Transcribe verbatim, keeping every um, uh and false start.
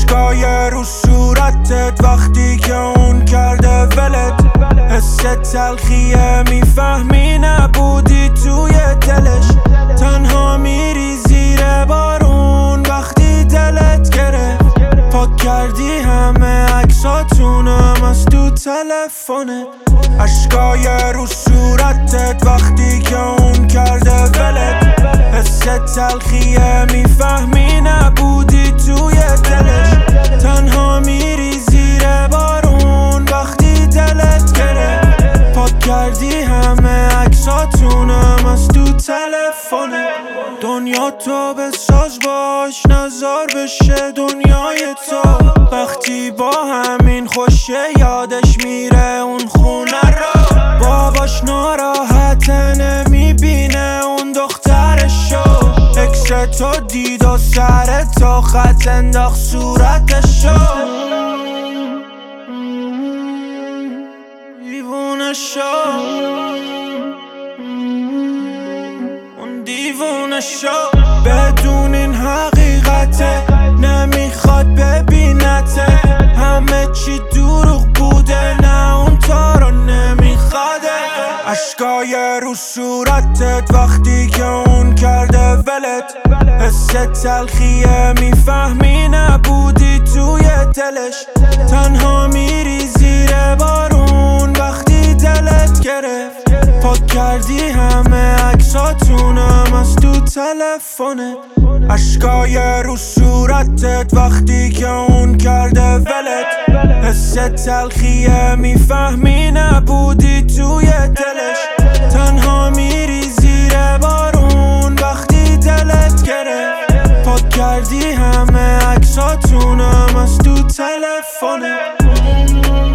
اشکای رو صورتت وقتی که اون کرده ولت، حس تلخیه میفهمی نبودی توی دلش. تنها میری زیر بارون وقتی دلت گرفت، پاک کردی همه عکساتونم از تو تلفنت. اشکای رو صورتت وقتی که اون کرده ولت، حس تلخیه میفهمی نبودی توی دلش. تنها میری زیر بارون وقتی دلت گرفت، پاک کردی همه عکساتونم از تو تلفنت. دنیا تو بساز باش نزار بشه دنیای تو، وقتی با همین خوشه یادش میره اون خونه رو. باباش ناراحته نمیبینه اون دخترشو، اکس تو دید و سر تا خط انداخت صورتشو. دیوونه شو اون دیوونه شو، بدون این حقیقته نمیخواد ببینته. همه چی دروغ بوده نه اون تو رو نمیخواده. اشکای رو صورتت وقتی که اون کرده ولت، حس تلخیه میفهمی نبودی توی دلش. تنها میری زیر بارون وقتی دلت گرفت، پاک کردی همه عکساتونم از تو تلفنت. اشکای رو صورتت وقتی که اون کرده ولت، حس تلخیه میفهمی نبودی توی دلش. تنها میری زیر بارون وقتی دلت گرفت، پاک کردی همه عکساتونم از تو تلفنت.